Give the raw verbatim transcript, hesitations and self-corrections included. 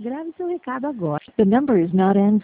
Grave seu recado agora. The number is not answering.